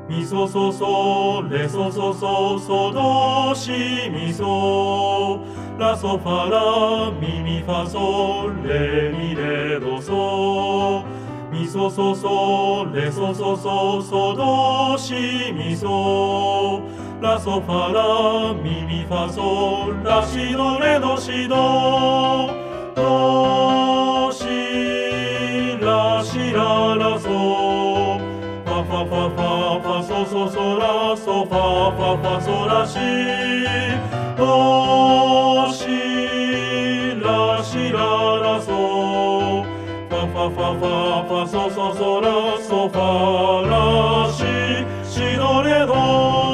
みそそそレソソソソドシミソラソファラミミファソレミレドソみそそそレソソソソドシミソラソファラミミファソラシドレドシドドシラシララソファファファファファソソソラソファファファソラシドシラシララソファファファファファソソソラソファラシシドレド